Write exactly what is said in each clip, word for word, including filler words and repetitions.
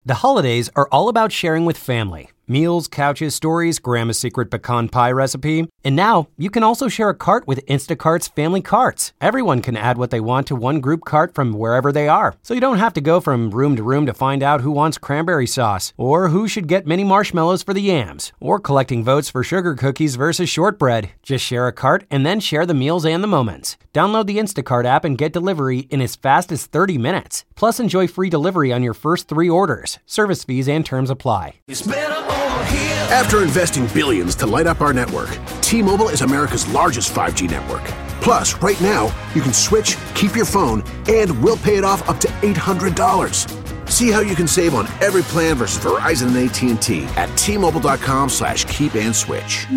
The holidays are all about sharing with family. Meals, couches, stories, Grandma's secret pecan pie recipe. And now, you can also share a cart with Instacart's Family Carts. Everyone can add what they want to one group cart from wherever they are. So you don't have to go from room to room to find out who wants cranberry sauce, or who should get mini marshmallows for the yams, or collecting votes for sugar cookies versus shortbread. Just share a cart and then share the meals and the moments. Download the Instacart app and get delivery in as fast as thirty minutes. Plus, enjoy free delivery on your first three orders. Service fees and terms apply. After investing billions to light up our network, T-Mobile is America's largest five G network. Plus, right now, you can switch, keep your phone, and we'll pay it off up to eight hundred dollars. See how you can save on every plan versus Verizon and A T and T at T-Mobile.com slash keep and switch.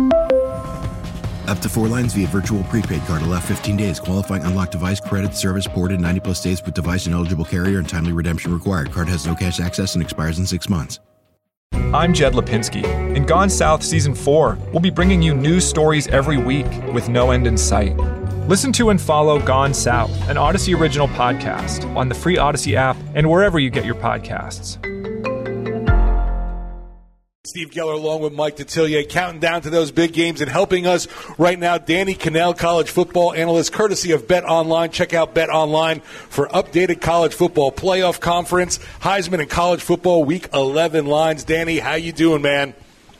Up to four lines via virtual prepaid card. Allow fifteen days. Qualifying unlocked device credit service ported ninety plus days with device and eligible carrier and timely redemption required. Card has no cash access and expires in six months. I'm Jed Lipinski. In Gone South Season four, we'll be bringing you news stories every week with no end in sight. Listen to and follow Gone South, an Odyssey original podcast, on the free Odyssey app and wherever you get your podcasts. Steve Geller along with Mike Detillier, counting down to those big games, and helping us right now, Danny Kanell, college football analyst, courtesy of Bet Online. Check out Bet Online for updated college football playoff conference, Heisman and college football week eleven lines. Danny, how you doing, man?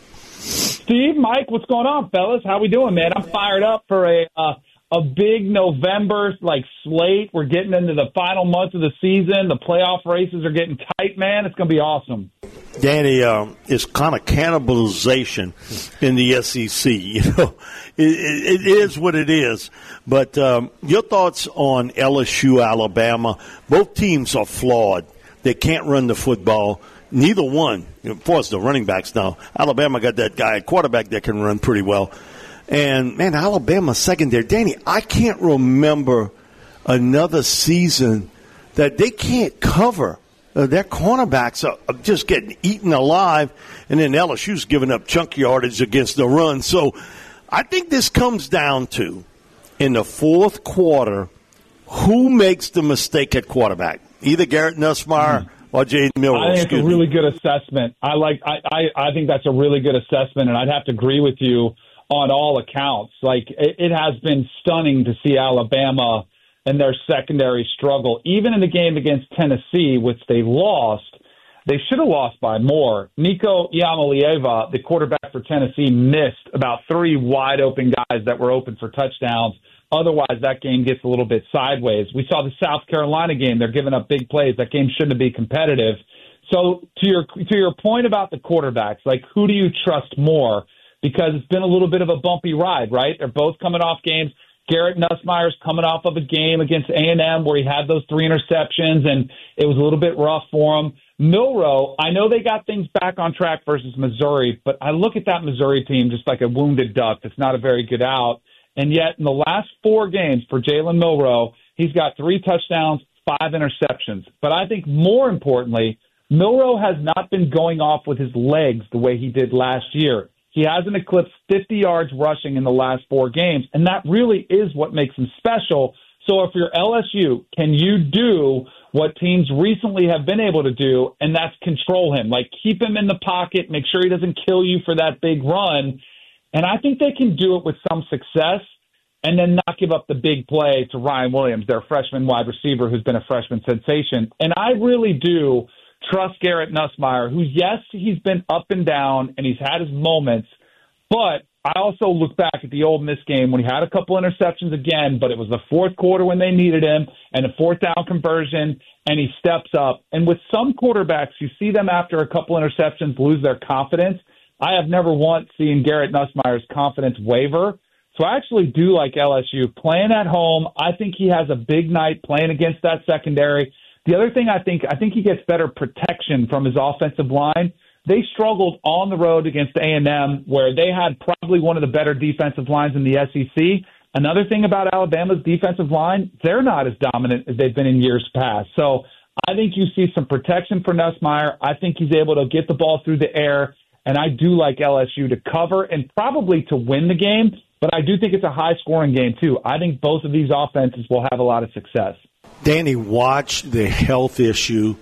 Steve, Mike, what's going on, fellas? How we doing, man? I'm fired up for a uh, a big November like slate. We're getting into the final months of the season. The playoff races are getting tight, man. It's going to be awesome. Danny, um, it's kind of cannibalization in the S E C. You know, it, it, it is what it is. But um, your thoughts on L S U, Alabama? Both teams are flawed. They can't run the football. Neither one, of course, the running backs now. Alabama got that guy, quarterback that can run pretty well. And, man, Alabama secondary. Danny, I can't remember another season that they can't cover. Uh, their cornerbacks are, are just getting eaten alive, and then L S U's giving up chunk yardage against the run. So I think this comes down to, in the fourth quarter, who makes the mistake at quarterback? Either Garrett Nussmeier mm-hmm. or Jaden Milroe. I think it's a really good assessment. I like. I, I, I think that's a really good assessment, and I'd have to agree with you on all accounts. Like, it, it has been stunning to see Alabama and their secondary struggle. Even in the game against Tennessee, which they lost, they should have lost by more. Nico Iamaleava, the quarterback for Tennessee, missed about three wide-open guys that were open for touchdowns. Otherwise, that game gets a little bit sideways. We saw the South Carolina game. They're giving up big plays. That game shouldn't be competitive. So to your to your point about the quarterbacks, like, who do you trust more? Because it's been a little bit of a bumpy ride, right? They're both coming off games. Garrett Nussmeier's coming off of a game against A and M where he had those three interceptions, and it was a little bit rough for him. Milroe, I know they got things back on track versus Missouri, but I look at that Missouri team just like a wounded duck. It's not a very good out. And yet, in the last four games for Jalen Milroe, he's got three touchdowns, five interceptions. But I think more importantly, Milroe has not been going off with his legs the way he did last year. He hasn't eclipsed fifty yards rushing in the last four games, and that really is what makes him special. So if you're L S U, can you do what teams recently have been able to do, and that's control him? Like, keep him in the pocket, make sure he doesn't kill you for that big run. And I think they can do it with some success and then not give up the big play to Ryan Williams, their freshman wide receiver who's been a freshman sensation. And I really do trust Garrett Nussmeier, who, yes, he's been up and down and he's had his moments, but I also look back at the Ole Miss game when he had a couple interceptions again, but it was the fourth quarter when they needed him and a fourth down conversion, and he steps up. And with some quarterbacks, you see them after a couple interceptions lose their confidence. I have never once seen Garrett Nussmeier's confidence waver. So I actually do like L S U. Playing at home, I think he has a big night playing against that secondary. The other thing I think, I think he gets better protection from his offensive line. They struggled on the road against A and M, where they had probably one of the better defensive lines in the S E C. Another thing about Alabama's defensive line, they're not as dominant as they've been in years past. So I think you see some protection for Nussmeier. I think he's able to get the ball through the air, and I do like L S U to cover and probably to win the game, but I do think it's a high-scoring game, too. I think both of these offenses will have a lot of success. Danny, watch the health issue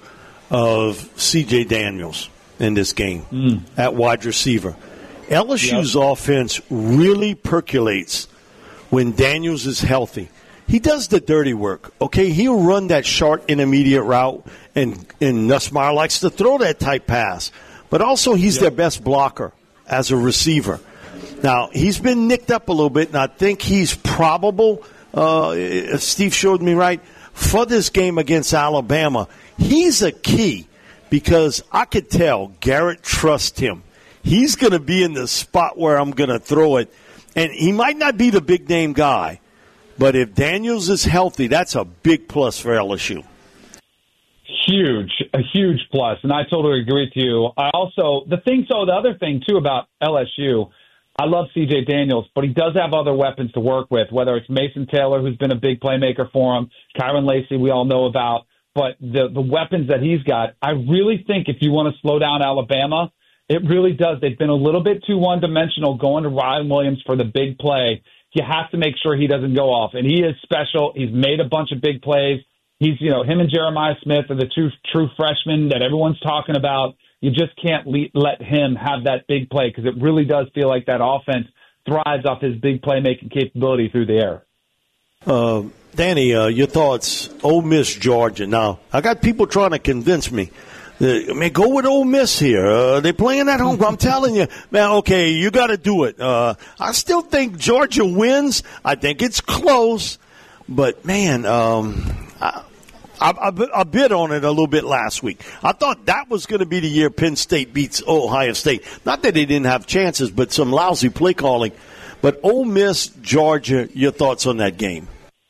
of C J Daniels in this game mm. at wide receiver. L S U's yep. offense really percolates when Daniels is healthy. He does the dirty work, okay? He'll run that short intermediate route, and, and Nussmeier likes to throw that type pass. But also he's yep. their best blocker as a receiver. Now, he's been nicked up a little bit, and I think he's probable, uh, if Steve showed me right, for this game against Alabama. He's a key because I could tell Garrett trusts him. He's going to be in the spot where I'm going to throw it. And he might not be the big-name guy, but if Daniels is healthy, that's a big plus for L S U. Huge, a huge plus, and I totally agree with you. I also, the thing, so the other thing, too, about L S U, I love C J Daniels, but he does have other weapons to work with, whether it's Mason Taylor, who's been a big playmaker for him, Kyron Lacey, we all know about, but the, the weapons that he's got, I really think if you want to slow down Alabama, it really does. They've been a little bit too one-dimensional going to Ryan Williams for the big play. You have to make sure he doesn't go off, and he is special. He's made a bunch of big plays. He's, you know, him and Jeremiah Smith are the two true freshmen that everyone's talking about. You just can't le- let him have that big play because it really does feel like that offense thrives off his big playmaking capability through the air. Uh, Danny, uh, your thoughts, Ole Miss, Georgia. Now, I got people trying to convince me. Uh, man, go with Ole Miss here. Uh, they're playing at home. I'm telling you, man, okay, you got to do it. Uh, I still think Georgia wins. I think it's close. But, man, um, I, I, I, I bid on it a little bit last week. I thought that was going to be the year Penn State beats Ohio State. Not that they didn't have chances, but some lousy play calling. But Ole Miss, Georgia, your thoughts on that game?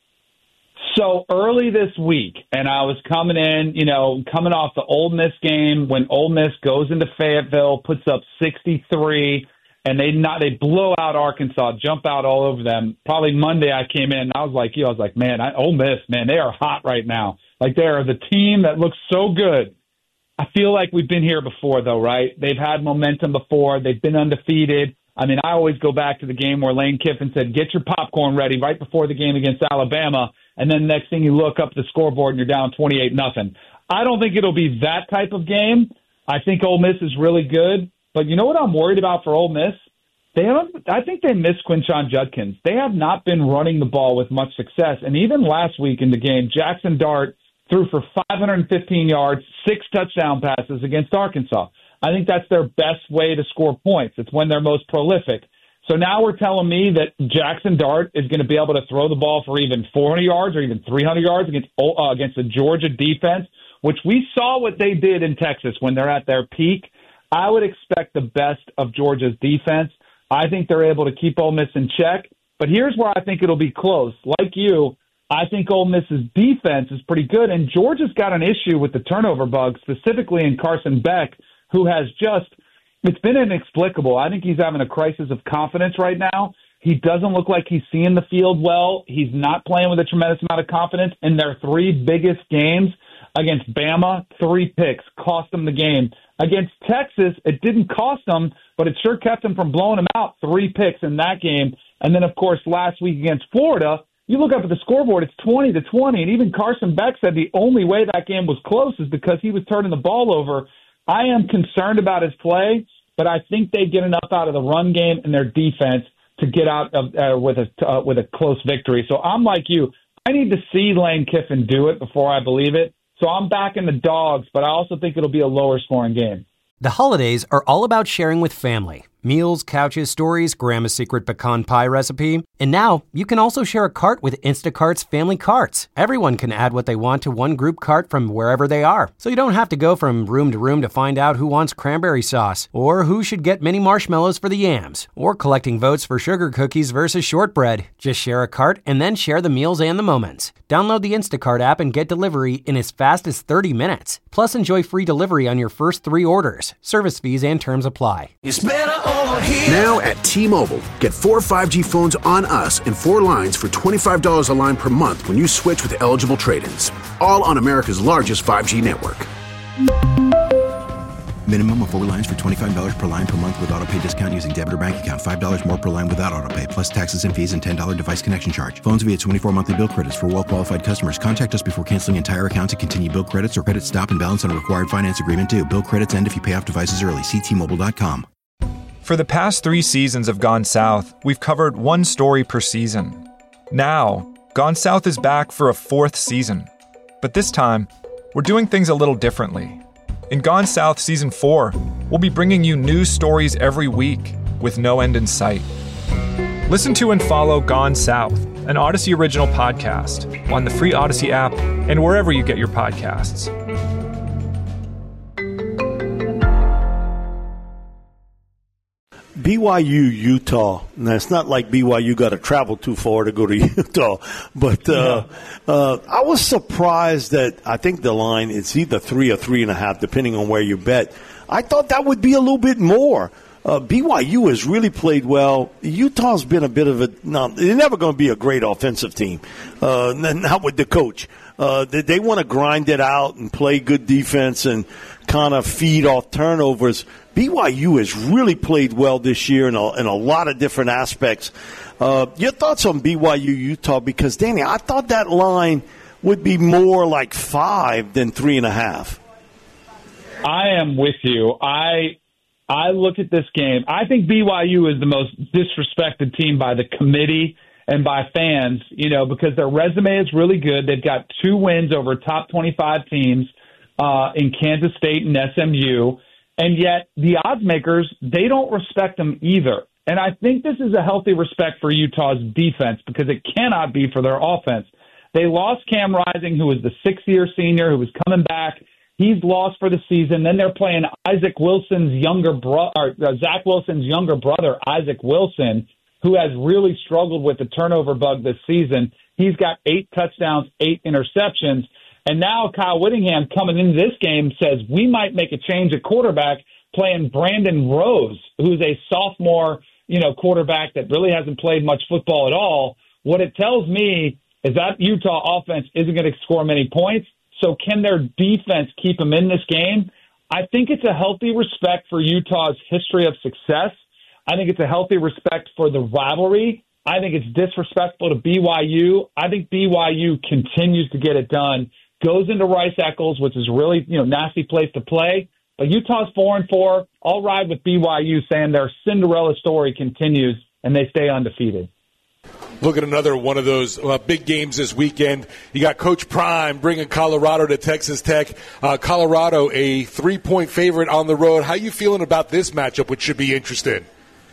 So early this week, and I was coming in, you know, coming off the Ole Miss game when Ole Miss goes into Fayetteville, puts up sixty-three, and they not they blow out Arkansas, jump out all over them. Probably Monday I came in, and I was like, you, know, I was like, man, I, Ole Miss, man, they are hot right now. Like they are the team that looks so good. I feel like we've been here before, though, right? They've had momentum before. They've been undefeated. I mean, I always go back to the game where Lane Kiffin said, get your popcorn ready right before the game against Alabama. And then next thing you look up the scoreboard and you're down twenty-eight nothing. I don't think it'll be that type of game. I think Ole Miss is really good. But you know what I'm worried about for Ole Miss? They haven't, I think they miss Quinshon Judkins. They have not been running the ball with much success. And even last week in the game, Jackson Dart threw for five hundred fifteen yards, six touchdown passes against Arkansas. I think that's their best way to score points. It's when they're most prolific. So now we're telling me that Jackson Dart is going to be able to throw the ball for even four hundred yards or even three hundred yards against uh, against the Georgia defense, which we saw what they did in Texas when they're at their peak. I would expect the best of Georgia's defense. I think they're able to keep Ole Miss in check. But here's where I think it'll be close. Like you, I think Ole Miss's defense is pretty good, and Georgia's got an issue with the turnover bug, specifically in Carson Beck, who has just – it's been inexplicable. I think he's having a crisis of confidence right now. He doesn't look like he's seeing the field well. He's not playing with a tremendous amount of confidence. In their three biggest games against Bama, three picks cost them the game. Against Texas, it didn't cost them, but it sure kept them from blowing them out, three picks in that game. And then, of course, last week against Florida, you look up at the scoreboard, it's twenty to twenty, and even Carson Beck said the only way that game was close is because he was turning the ball over. I am concerned about his play, but I think they get enough out of the run game and their defense to get out of uh, with a uh, with a close victory. So I'm like you. I need to see Lane Kiffin do it before I believe it. So I'm backing the Dogs, but I also think it'll be a lower scoring game. The holidays are all about sharing with family. Meals, couches, stories, Grandma's secret pecan pie recipe. And now you can also share a cart with Instacart's Family Carts. Everyone can add what they want to one group cart from wherever they are. So you don't have to go from room to room to find out who wants cranberry sauce, or who should get mini marshmallows for the yams, or collecting votes for sugar cookies versus shortbread. Just share a cart and then share the meals and the moments. Download the Instacart app and get delivery in as fast as thirty minutes. Plus, enjoy free delivery on your first three orders. Service fees and terms apply. It's better over here. Now at T-Mobile, get four five G phones on us and four lines for twenty-five dollars a line per month when you switch with eligible trade-ins. All on America's largest five G network. Minimum of four lines for twenty-five dollars per line per month with auto pay discount using debit or bank account. five dollars more per line without auto pay, plus taxes and fees and ten dollars device connection charge. Phones via twenty-four monthly bill credits for well-qualified customers. Contact us before canceling entire account to continue bill credits or credit stop and balance on a required finance agreement due. Bill credits end if you pay off devices early. See T Mobile dot com. For the past three seasons of Gone South, we've covered one story per season. Now, Gone South is back for a fourth season. But this time, we're doing things a little differently. In Gone South Season four, we'll be bringing you news stories every week with no end in sight. Listen to and follow Gone South, an Odyssey original podcast, on the free Odyssey app and wherever you get your podcasts. B Y U, Utah. Now, it's not like B Y U got to travel too far to go to Utah, but uh, yeah. uh, I was surprised that I think the line, it's either three or three and a half, depending on where you bet. I thought that would be a little bit more. Uh, B Y U has really played well. Utah's been a bit of a – no, they're never going to be a great offensive team, uh, not with the coach. Uh, they they want to grind it out and play good defense and kind of feed off turnovers. B Y U has really played well this year in a, in a lot of different aspects. Uh, your thoughts on B Y U, Utah? Because, Danny, I thought that line would be more like five than three and a half. I am with you. I I look at this game. I think B Y U is the most disrespected team by the committee and by fans, you know, because their resume is really good. They've got two wins over top twenty-five teams uh, in Kansas State and S M U. And yet the odds makers, they don't respect them either. And I think this is a healthy respect for Utah's defense because it cannot be for their offense. They lost Cam Rising, who was the sixth-year senior, who was coming back. He's lost for the season. Then they're playing Isaac Wilson's younger brother, or uh, Zach Wilson's younger brother, Isaac Wilson, who has really struggled with the turnover bug this season. He's got eight touchdowns, eight interceptions. And now Kyle Whittingham coming into this game says we might make a change at quarterback playing Brandon Rose, who's a sophomore, you know, quarterback that really hasn't played much football at all. What it tells me is that Utah offense isn't going to score many points. So can their defense keep them in this game? I think it's a healthy respect for Utah's history of success. I think it's a healthy respect for the rivalry. I think it's disrespectful to B Y U. I think B Y U continues to get it done. Goes into Rice Eccles, which is a really, you know, nasty place to play. But Utah's four and four. I'll ride with B Y U saying their Cinderella story continues and they stay undefeated. Look at another one of those uh, big games this weekend. You got Coach Prime bringing Colorado to Texas Tech. Uh, Colorado, a three-point favorite on the road. How you feeling about this matchup, which should be interesting?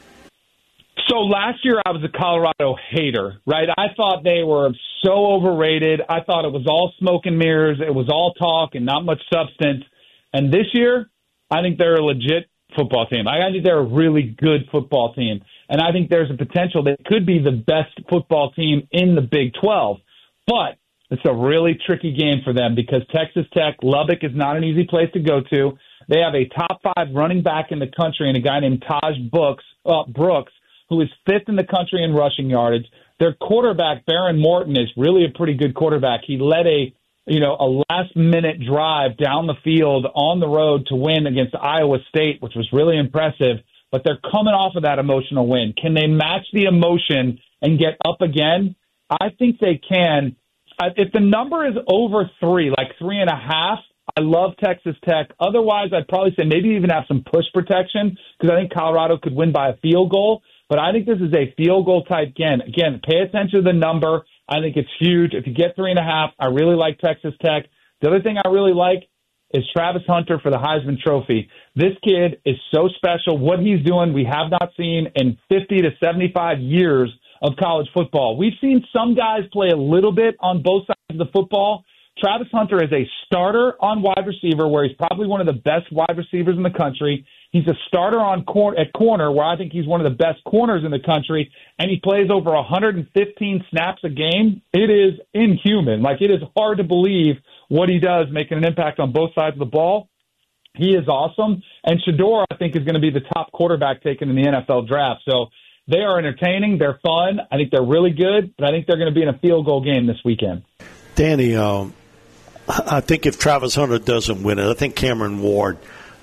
So last year I was a Colorado hater, right? I thought they were so overrated. I thought it was all smoke and mirrors. It was all talk and not much substance. And this year, I think they're a legit football team. I think they're a really good football team. And I think there's a potential they could be the best football team in the Big twelve. But it's a really tricky game for them because Texas Tech, Lubbock is not an easy place to go to. They have a top five running back in the country and a guy named Taj Brooks, uh, Brooks, who is fifth in the country in rushing yardage. Their quarterback, Baron Morton, is really a pretty good quarterback. He led a, you know, a last-minute drive down the field on the road to win against Iowa State, which was really impressive. But they're coming off of that emotional win. Can they match the emotion and get up again? I think they can. If the number is over three, like three and a half, I love Texas Tech. Otherwise, I'd probably say maybe even have some push protection because I think Colorado could win by a field goal. But I think this is a field goal type game. Again, pay attention to the number. I think it's huge. If you get three and a half, I really like Texas Tech. The other thing I really like is Travis Hunter for the Heisman Trophy. This kid is so special. What he's doing, we have not seen in fifty to seventy-five years of college football. We've seen some guys play a little bit on both sides of the football. Travis Hunter is a starter on wide receiver, where he's probably one of the best wide receivers in the country. He's a starter on cor- at corner, where I think he's one of the best corners in the country, and he plays over one hundred fifteen snaps a game. It is inhuman. Like, it is hard to believe what he does, making an impact on both sides of the ball. He is awesome. And Shedeur, I think, is going to be the top quarterback taken in the N F L draft. So they are entertaining. They're fun. I think they're really good, but I think they're going to be in a field goal game this weekend. Danny, um, I think if Travis Hunter doesn't win it, I think Cameron Ward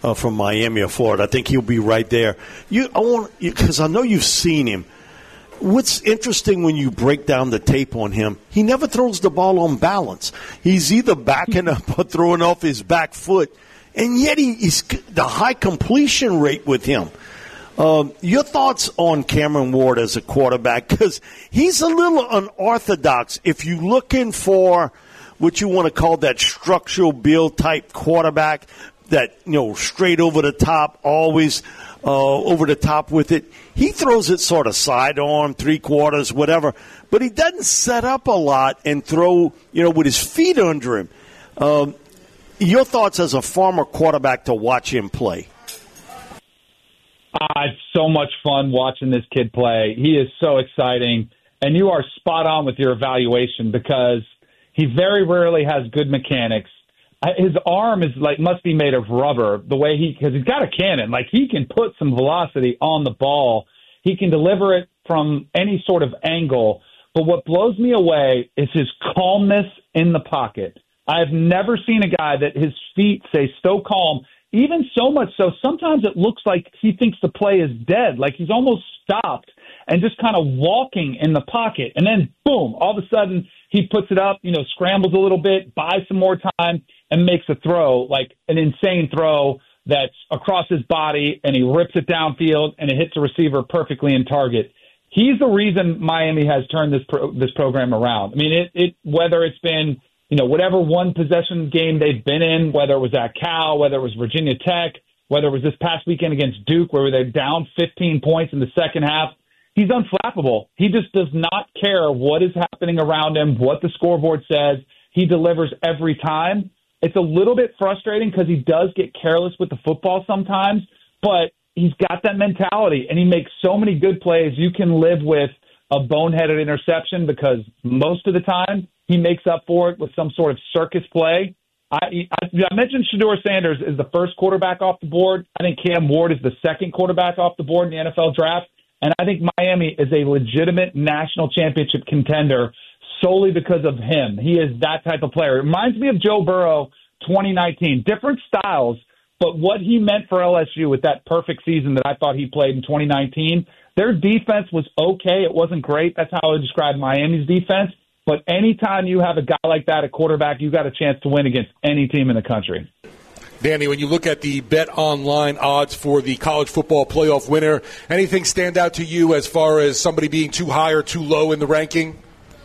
uh, from Miami or Florida. I think he'll be right there. You, I want because I know you've seen him. What's interesting when you break down the tape on him, he never throws the ball on balance. He's either backing up or throwing off his back foot, and yet he, he's the high completion rate with him. Um, your thoughts on Cameron Ward as a quarterback? Because he's a little unorthodox. If you're looking for what you want to call that structural build type quarterback, that, you know, straight over the top, always uh, over the top with it, he throws it sort of sidearm, three quarters, whatever. But he doesn't set up a lot and throw, you know, with his feet under him. Um, your thoughts as a former quarterback to watch him play? Uh, it's so much fun watching this kid play. He is so exciting. And you are spot on with your evaluation because he very rarely has good mechanics. His arm is like must be made of rubber the way he because he's got a cannon. Like he can put some velocity on the ball. He can deliver it from any sort of angle. But what blows me away is his calmness in the pocket. I've never seen a guy that his feet say so calm. Even so much so, sometimes it looks like he thinks the play is dead, like he's almost stopped and just kind of walking in the pocket. And then, boom, all of a sudden he puts it up, you know, scrambles a little bit, buys some more time, and makes a throw, like an insane throw that's across his body, and he rips it downfield, and it hits a receiver perfectly in target. He's the reason Miami has turned this pro- this program around. I mean, it, it whether it's been – you know, whatever one possession game they've been in, whether it was at Cal, whether it was Virginia Tech, whether it was this past weekend against Duke where they're down fifteen points in the second half, he's unflappable. He just does not care what is happening around him, what the scoreboard says. He delivers every time. It's a little bit frustrating because he does get careless with the football sometimes, but he's got that mentality, and he makes so many good plays. You can live with a boneheaded interception because most of the time he makes up for it with some sort of circus play. I, I, I mentioned Shedeur Sanders is the first quarterback off the board. I think Cam Ward is the second quarterback off the board in the N F L draft. And I think Miami is a legitimate national championship contender solely because of him. He is that type of player. It reminds me of Joe Burrow twenty nineteen. Different styles, but what he meant for L S U with that perfect season that I thought he played in twenty nineteen, their defense was okay. It wasn't great. That's how I would describe Miami's defense. But anytime you have a guy like that, a quarterback, you got a chance to win against any team in the country. Danny, when you look at the Bet Online odds for the college football playoff winner, anything stand out to you as far as somebody being too high or too low in the ranking?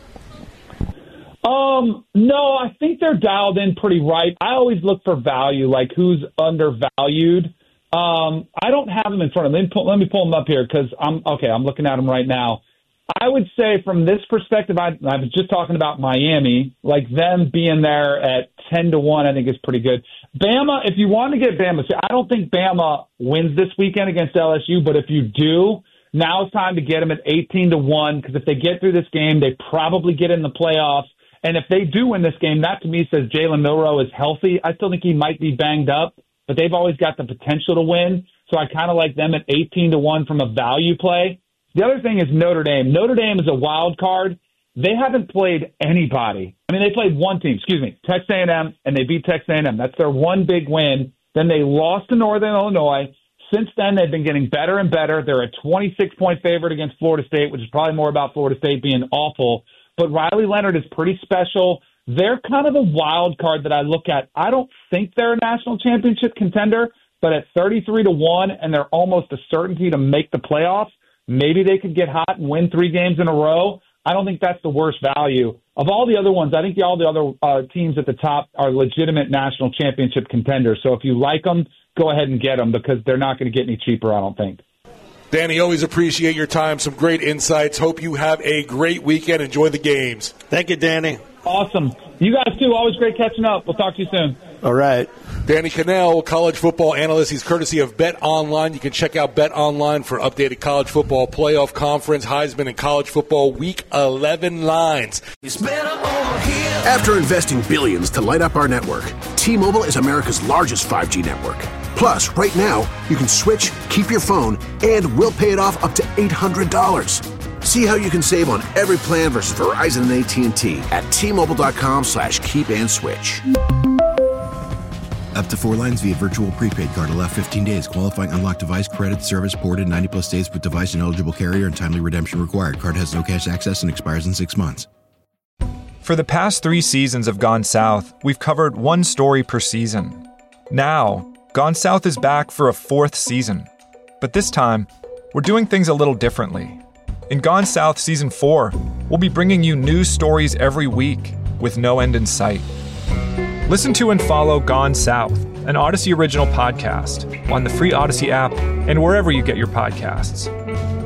Um, no, I think they're dialed in pretty right. I always look for value, like who's undervalued. Um, I don't have them in front of me. Let me pull, let me pull them up here because I'm okay. I'm looking at them right now. I would say from this perspective, I, I was just talking about Miami, like them being there at ten to one, I think is pretty good. Bama, if you want to get Bama, see, I don't think Bama wins this weekend against L S U, but if you do, now it's time to get them at eighteen to one because if they get through this game, they probably get in the playoffs. And if they do win this game, that to me says Jalen Milroe is healthy. I still think he might be banged up, but they've always got the potential to win. So I kind of like them at eighteen to one from a value play. The other thing is Notre Dame. Notre Dame is a wild card. They haven't played anybody. I mean, they played one team, excuse me, Texas A and M, and they beat Texas A and M. That's their one big win. Then they lost to Northern Illinois. Since then, they've been getting better and better. They're a twenty-six point favorite against Florida State, which is probably more about Florida State being awful. But Riley Leonard is pretty special. They're kind of a wild card that I look at. I don't think they're a national championship contender, but at thirty-three to one, and they're almost a certainty to make the playoffs, maybe they could get hot and win three games in a row. I don't think that's the worst value. Of all the other ones, I think all the other uh, teams at the top are legitimate national championship contenders. So if you like them, go ahead and get them because they're not going to get any cheaper, I don't think. Danny, always appreciate your time. Some great insights. Hope you have a great weekend. Enjoy the games. Thank you, Danny. Awesome. You guys, too. Always great catching up. We'll talk to you soon. All right. Danny Kanell, college football analyst. He's courtesy of Bet Online. You can check out Bet Online for updated college football playoff conference, Heisman, and college football week eleven lines. After investing billions to light up our network, T-Mobile is America's largest five G network. Plus, right now, you can switch, keep your phone, and we'll pay it off up to eight hundred dollars. See how you can save on every plan versus Verizon and A T and T at T-Mobile.com slash keep and switch. Up to four lines via virtual prepaid card. Allow fifteen days. Qualifying unlocked device credit service ported ninety plus days with device and eligible carrier and timely redemption required. Card has no cash access and expires in six months. For the past three seasons of Gone South, we've covered one story per season. Now, Gone South is back for a fourth season. But this time, we're doing things a little differently. In Gone South Season four, we'll be bringing you new stories every week with no end in sight. Listen to and follow Gone South, an Odyssey original podcast, on the free Odyssey app and wherever you get your podcasts.